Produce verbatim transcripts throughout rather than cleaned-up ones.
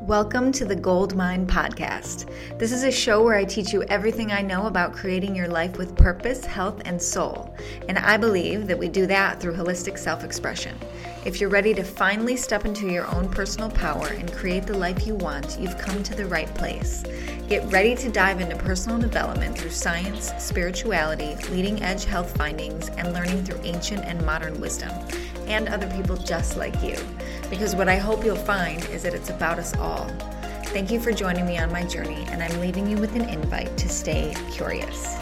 Welcome to the Gold Mine Podcast. This is a show where I teach you everything I know about creating your life with purpose, health, and soul. And I believe that we do that through holistic self-expression. If you're ready to finally step into your own personal power and create the life you want, you've come to the right place. Get ready to dive into personal development through science, spirituality, leading-edge health findings, and learning through ancient and modern wisdom, and other people just like you. Because what I hope you'll find is that it's about us all. Thank you for joining me on my journey, and I'm leaving you with an invite to stay curious.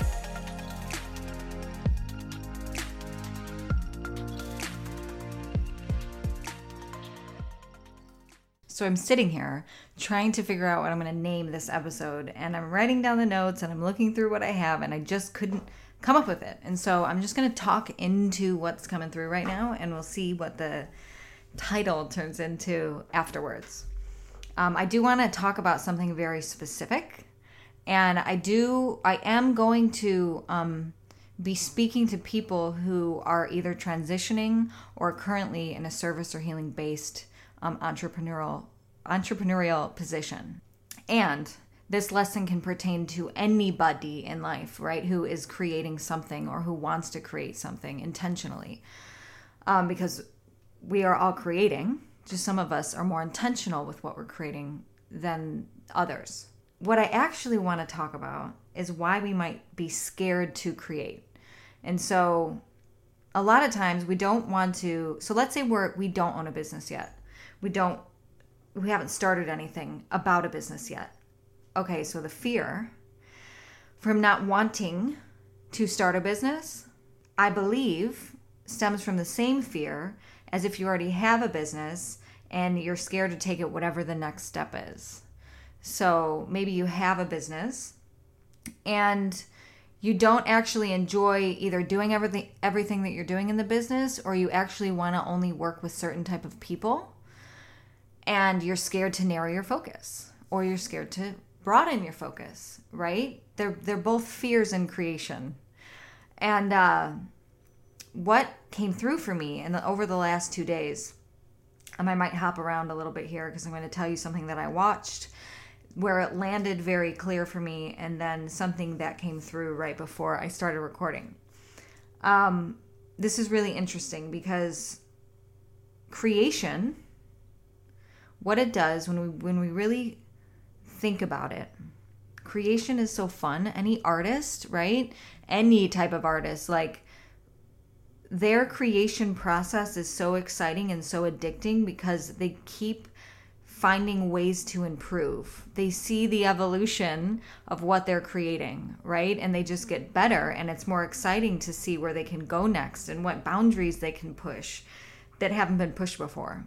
So I'm sitting here trying to figure out what I'm going to name this episode, and I'm writing down the notes and I'm looking through what I have, and I just couldn't come up with it. And so I'm just going to talk into what's coming through right now, and we'll see what the title turns into afterwards. Um, I do want to talk about something very specific, and I do, I am going to um, be speaking to people who are either transitioning or currently in a service or healing based um, entrepreneurial entrepreneurial position. And this lesson can pertain to anybody in life, right, who is creating something or who wants to create something intentionally, um, because we are all creating. Just some of us are more intentional with what we're creating than others. What I actually want to talk about is why we might be scared to create. And so a lot of times we don't want to, so let's say we're, we don't own a business yet. We don't, we haven't started anything about a business yet. Okay, so the fear from not wanting to start a business, I believe, stems from the same fear as if you already have a business and you're scared to take it whatever the next step is. So maybe you have a business and you don't actually enjoy either doing everything everything that you're doing in the business, or you actually want to only work with certain type of people, and you're scared to narrow your focus, or you're scared to broaden your focus, right? They're they're both fears in creation. And uh what came through for me and over the last two days, and I might hop around a little bit here because I'm going to tell you something that I watched where it landed very clear for me, and then something that came through right before I started recording. Um, this is really interesting because creation, what it does when we when we really think about it, creation is so fun. Any artist, right? Any type of artist, like, their creation process is so exciting and so addicting because they keep finding ways to improve. They see the evolution of what they're creating, right? And they just get better, and it's more exciting to see where they can go next and what boundaries they can push that haven't been pushed before.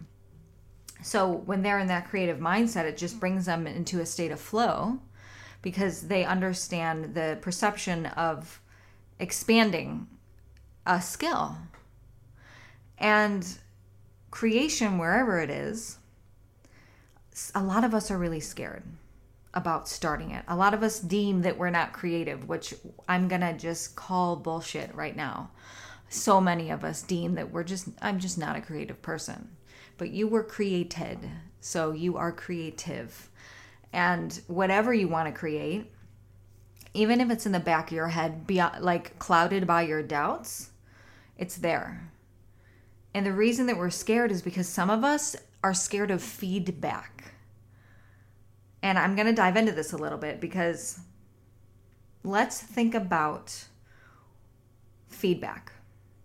So when they're in that creative mindset, it just brings them into a state of flow because they understand the perception of expanding a skill. And creation, wherever it is, a lot of us are really scared about starting it. A lot of us deem that we're not creative, which I'm gonna just call bullshit right now. So many of us deem that we're just, I'm just not a creative person. But you were created, so you are creative. And whatever you want to create, even if it's in the back of your head, beyond, like clouded by your doubts, it's there. And the reason that we're scared is because some of us are scared of feedback. And I'm going to dive into this a little bit because let's think about feedback.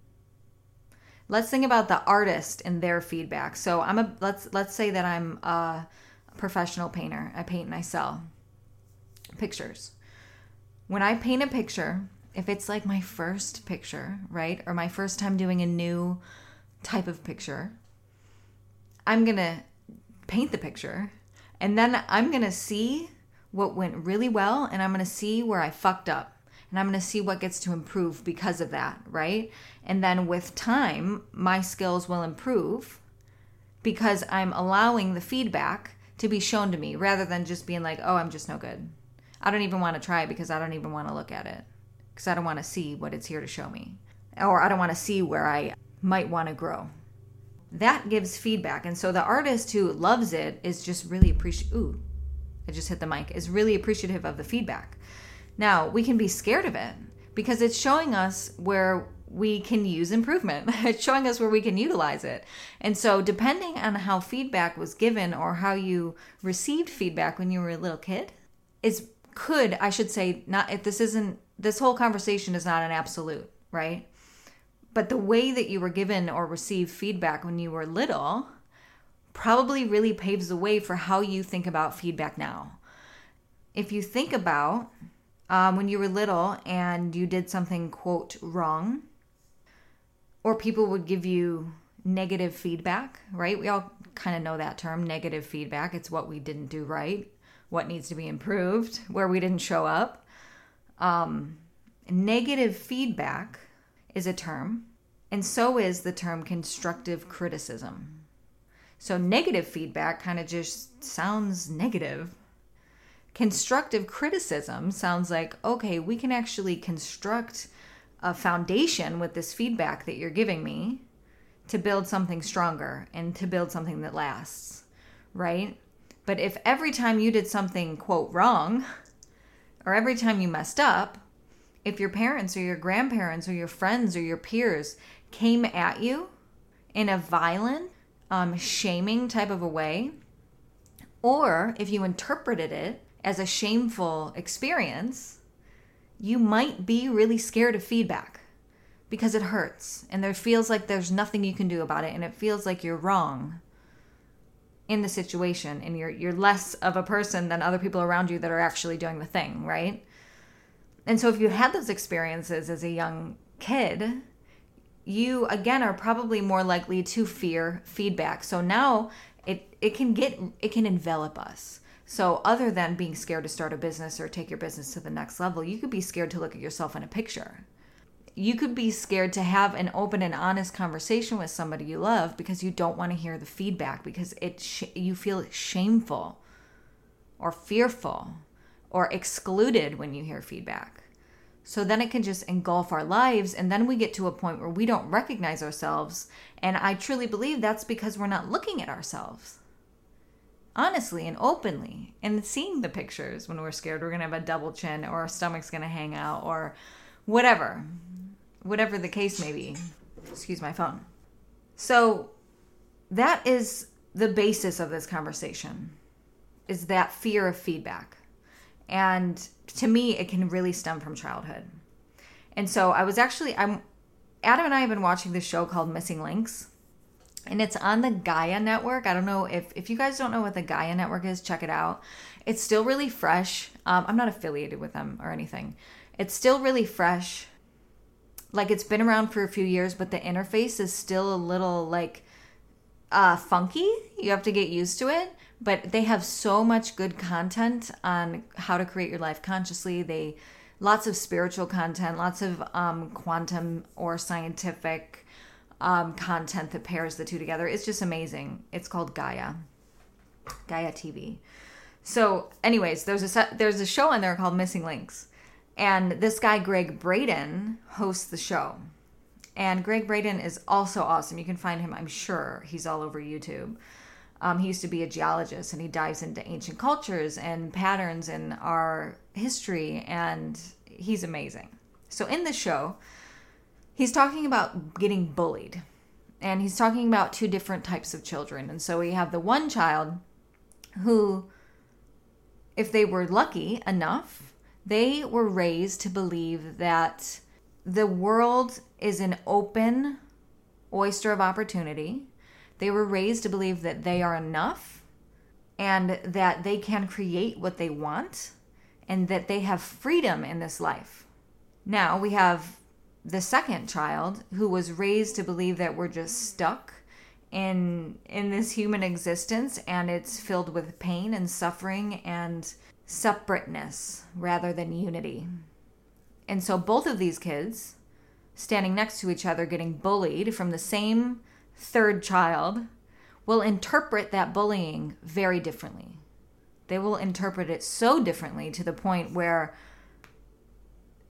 Let's think about the artist and their feedback. So I'm a let's let's say that I'm a professional painter. I paint and I sell pictures. When I paint a picture, if it's like my first picture, right, or my first time doing a new type of picture, I'm going to paint the picture, and then I'm going to see what went really well, and I'm going to see where I fucked up, and I'm going to see what gets to improve because of that, right? And then with time, my skills will improve because I'm allowing the feedback to be shown to me rather than just being like, oh, I'm just no good. I don't even want to try it because I don't even want to look at it because I don't want to see what it's here to show me, or I don't want to see where I might want to grow. that gives feedback. And so the artist who loves it is just really appreciative. Ooh, I just hit the mic. Is really appreciative of the feedback. Now, we can be scared of it because it's showing us where we can use improvement. It's showing us where we can utilize it. And so depending on how feedback was given or how you received feedback when you were a little kid, is could, I should say, not if this isn't, this whole conversation is not an absolute, right? But the way that you were given or received feedback when you were little probably really paves the way for how you think about feedback now. If you think about um, when you were little and you did something, quote, wrong, or people would give you negative feedback, right? We all kind of know that term, negative feedback. It's what we didn't do right, what needs to be improved, where we didn't show up. Um, negative feedback is a term, and so is the term constructive criticism. So negative feedback kind of just sounds negative. Constructive criticism sounds like, okay, we can actually construct a foundation with this feedback that you're giving me to build something stronger and to build something that lasts, right? But if every time you did something, quote, wrong, or every time you messed up, if your parents or your grandparents or your friends or your peers came at you in a violent, um, shaming type of a way, or if you interpreted it as a shameful experience, you might be really scared of feedback because it hurts and there feels like there's nothing you can do about it and it feels like you're wrong in the situation and you're you're less of a person than other people around you that are actually doing the thing, right? And so if you had those experiences as a young kid, you again are probably more likely to fear feedback. So now it it can get it can envelop us. So other than being scared to start a business or take your business to the next level, you could be scared to look at yourself in a picture. You could be scared to have an open and honest conversation with somebody you love because you don't want to hear the feedback because it sh- you feel shameful or fearful or excluded when you hear feedback. So then it can just engulf our lives, and then we get to a point where we don't recognize ourselves. And I truly believe that's because we're not looking at ourselves honestly and openly and seeing the pictures. When we're scared we're going to have a double chin or our stomach's going to hang out or whatever, whatever the case may be. Excuse my phone. So that is the basis of this conversation, is that fear of feedback. And to me, it can really stem from childhood. And so I was actually, I'm Adam and I have been watching this show called Missing Links. And it's on the Gaia Network. I don't know if, if you guys don't know what the Gaia Network is, check it out. It's still really fresh. Um, I'm not affiliated with them or anything. It's still really fresh. Like, it's been around for a few years, but the interface is still a little like uh, funky. You have to get used to it. But they have so much good content on how to create your life consciously. They lots of spiritual content, lots of um, quantum or scientific Um, content that pairs the two together. It's just amazing. It's called Gaia, Gaia T V. So anyways, there's a set, there's a show on there called Missing Links. And this guy, Greg Braden, hosts the show. And Greg Braden is also awesome. You can find him, I'm sure. He's all over YouTube. Um, he used to be a geologist, and he dives into ancient cultures and patterns in our history. And he's amazing. So in the show, he's talking about getting bullied, and he's talking about two different types of children. And so we have the one child who, if they were lucky enough, they were raised to believe that the world is an open oyster of opportunity. They were raised to believe that they are enough and that they can create what they want and that they have freedom in this life. Now we have the second child who was raised to believe that we're just stuck in in this human existence, and it's filled with pain and suffering and separateness rather than unity. And so both of these kids standing next to each other getting bullied from the same third child will interpret that bullying very differently. They will interpret it so differently to the point where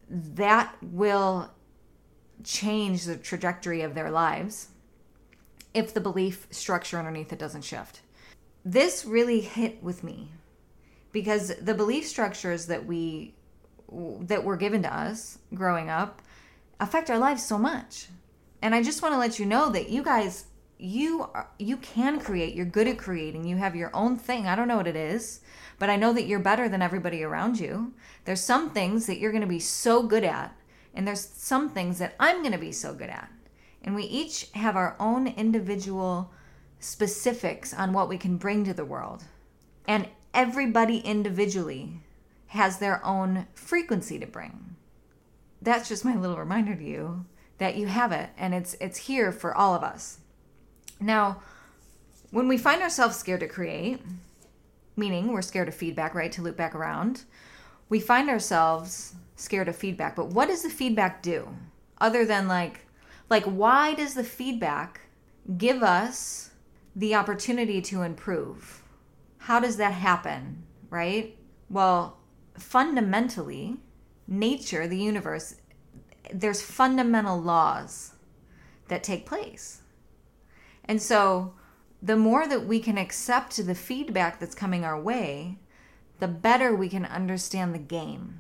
that will change the trajectory of their lives. if the belief structure underneath it doesn't shift. This really hit with me because the belief structures that we that were given to us growing up affect our lives so much. And I just want to let you know that you guys, you are, you can create. You're good at creating. You have your own thing. I don't know what it is, but I know that you're better than everybody around you. There's some things that you're going to be so good at, and there's some things that I'm going to be so good at. And we each have our own individual specifics on what we can bring to the world. And everybody individually has their own frequency to bring. That's just my little reminder to you that you have it, and it's it's here for all of us. Now, when we find ourselves scared to create, meaning we're scared of feedback, right, to loop back around, we find ourselves scared of feedback. But what does the feedback do? Other than like, like why does the feedback give us the opportunity to improve? How does that happen, right? Well, fundamentally, nature, the universe, there's fundamental laws that take place. And so the more that we can accept the feedback that's coming our way, the better we can understand the game.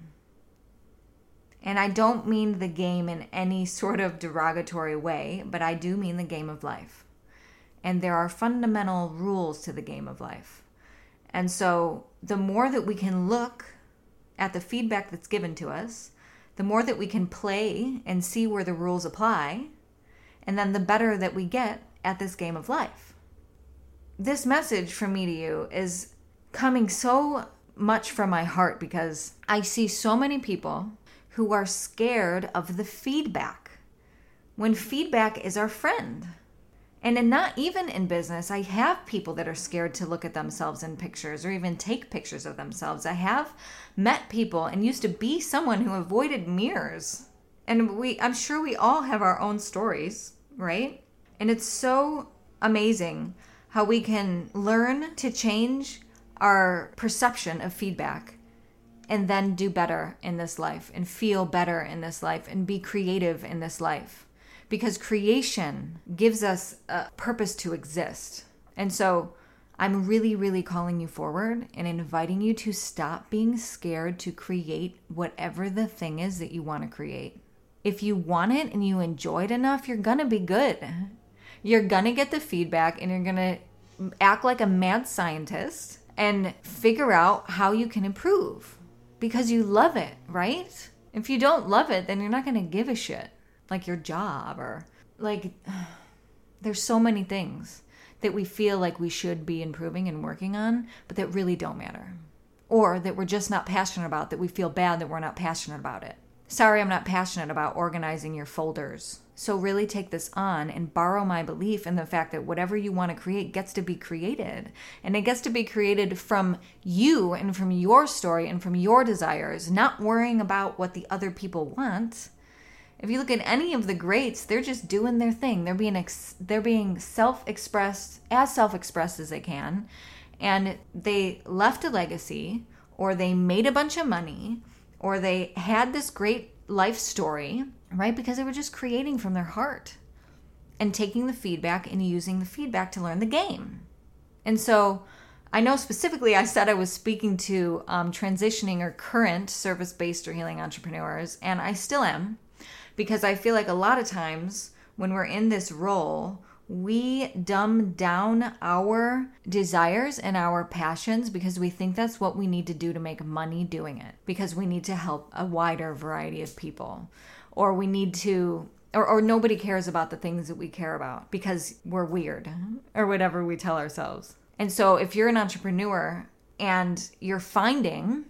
And I don't mean the game in any sort of derogatory way, but I do mean the game of life. And there are fundamental rules to the game of life. And so the more that we can look at the feedback that's given to us, the more that we can play and see where the rules apply, and then the better that we get at this game of life. This message from me to you is coming so much from my heart because I see so many people who are scared of the feedback when feedback is our friend. And in not even in business, I have people that are scared to look at themselves in pictures or even take pictures of themselves. I have met people and used to be someone who avoided mirrors. And we, I'm sure we all have our own stories, right? And it's so amazing how we can learn to change our perception of feedback and then do better in this life and feel better in this life and be creative in this life. Because creation gives us a purpose to exist. And so I'm really, really calling you forward and inviting you to stop being scared to create whatever the thing is that you want to create. If you want it and you enjoy it enough, you're going to be good. You're going to get the feedback and you're going to act like a mad scientist and figure out how you can improve because you love it, right? If you don't love it, then you're not going to give a shit. Like your job or like there's so many things that we feel like we should be improving and working on, but that really don't matter. Or that we're just not passionate about, that we feel bad that we're not passionate about it. Sorry, I'm not passionate about organizing your folders. So really take this on and borrow my belief in the fact that whatever you want to create gets to be created. And it gets to be created from you and from your story and from your desires, not worrying about what the other people want. If you look at any of the greats, they're just doing their thing. They're being ex- they're being self-expressed, as self-expressed as they can. And they left a legacy, or they made a bunch of money, or they had this great life story, right? Because they were just creating from their heart and taking the feedback and using the feedback to learn the game. And so I know specifically I said I was speaking to um, transitioning or current service-based or healing entrepreneurs, and I still am. Because I feel like a lot of times when we're in this role, we dumb down our desires and our passions because we think that's what we need to do to make money doing it. Because we need to help a wider variety of people. Or we need to, or, or nobody cares about the things that we care about because we're weird or whatever we tell ourselves. And so if you're an entrepreneur and you're finding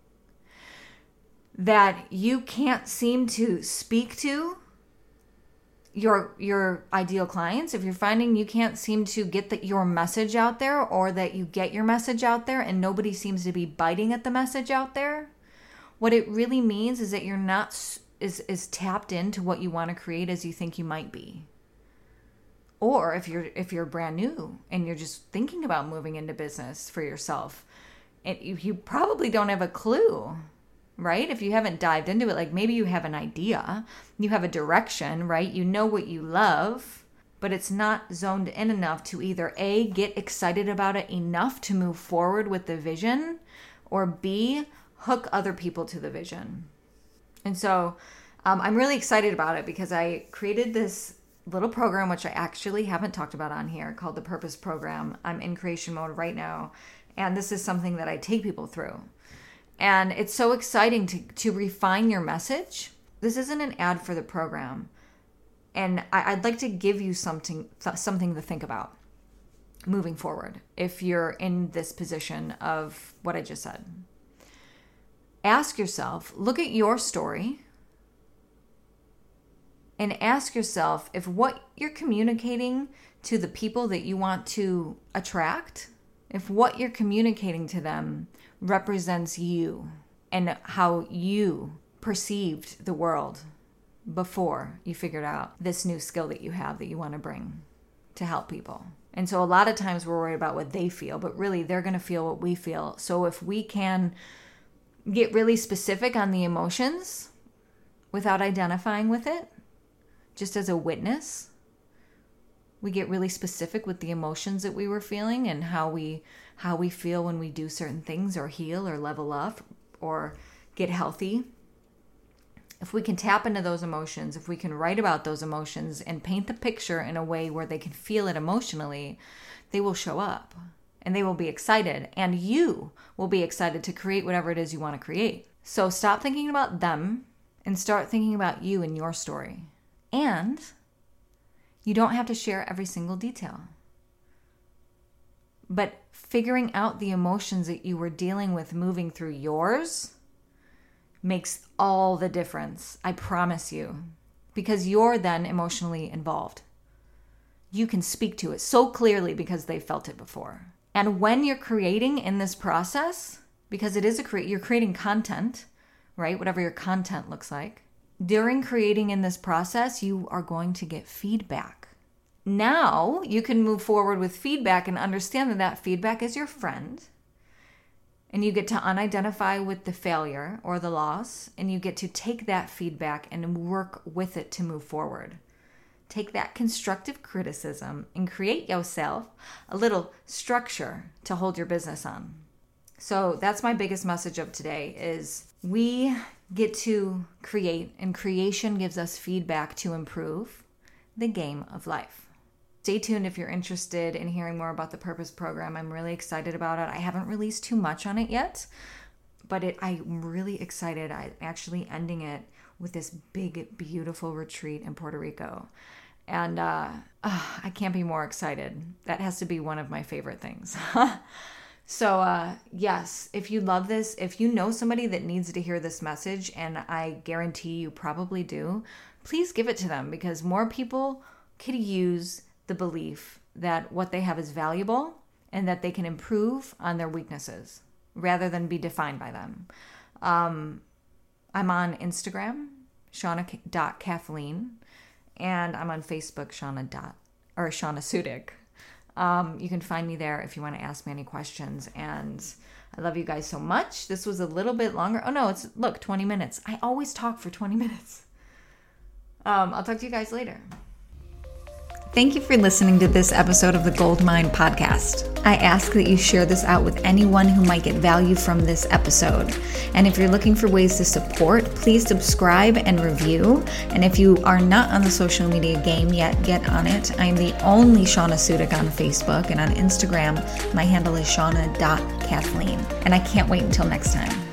that you can't seem to speak to your your ideal clients, if you're finding you can't seem to get the, your message out there, or that you get your message out there and nobody seems to be biting at the message out there, what it really means is that you're not is is tapped into what you want to create as you think you might be. Or if you're if you're brand new and you're just thinking about moving into business for yourself, and you, you probably don't have a clue. Right? If you haven't dived into it, like maybe you have an idea, you have a direction, right? You know what you love, but it's not zoned in enough to either A, get excited about it enough to move forward with the vision, or B, hook other people to the vision. And so um, I'm really excited about it because I created this little program, which I actually haven't talked about on here, called the Purpose Program. I'm in creation mode right now. And this is something that I take people through. And it's so exciting to, to refine your message. This isn't an ad for the program. And I, I'd like to give you something, th- something to think about moving forward if you're in this position of what I just said. Ask yourself, look at your story, and ask yourself if what you're communicating to the people that you want to attract, if what you're communicating to them represents you and how you perceived the world before you figured out this new skill that you have that you want to bring to help people. And so a lot of times we're worried about what they feel, but really they're going to feel what we feel. So if we can get really specific on the emotions without identifying with it, just as a witness, we get really specific with the emotions that we were feeling and how we how we feel when we do certain things or heal or level up or get healthy. If we can tap into those emotions, if we can write about those emotions and paint the picture in a way where they can feel it emotionally, they will show up and they will be excited, and you will be excited to create whatever it is you want to create. So stop thinking about them and start thinking about you and your story. And you don't have to share every single detail. But figuring out the emotions that you were dealing with moving through yours makes all the difference, I promise you, because you're then emotionally involved. You can speak to it so clearly because they felt it before. And when you're creating in this process, because it is a create, you're creating content, right? Whatever your content looks like. During creating in this process, you are going to get feedback. Now you can move forward with feedback and understand that that feedback is your friend. And you get to unidentify with the failure or the loss, and you get to take that feedback and work with it to move forward. Take that constructive criticism and create yourself a little structure to hold your business on. So that's my biggest message of today is we get to create, and creation gives us feedback to improve the game of life. Stay tuned if you're interested in hearing more about the Purpose Program. I'm really excited about it. I haven't released too much on it yet, but it, I'm really excited. I'm actually ending it with this big, beautiful retreat in Puerto Rico. And uh, uh, I can't be more excited. That has to be one of my favorite things. So uh, yes, if you love this, if you know somebody that needs to hear this message, and I guarantee you probably do, please give it to them, because more people could use the belief that what they have is valuable and that they can improve on their weaknesses rather than be defined by them. Um, I'm on Instagram, Shauna dot Kathleen, and I'm on Facebook, Shauna dot or Shauna Sudik. Um, you can find me there if you want to ask me any questions. And I love you guys so much. This was a little bit longer. Oh no, it's look, twenty minutes. I always talk for twenty minutes. Um, I'll talk to you guys later. Thank you for listening to this episode of the Goldmine Podcast. I ask that you share this out with anyone who might get value from this episode. And if you're looking for ways to support, please subscribe and review. And if you are not on the social media game yet, get on it. I am the only Shauna Sudik on Facebook, and on Instagram, my handle is Shauna dot Kathleen. And I can't wait until next time.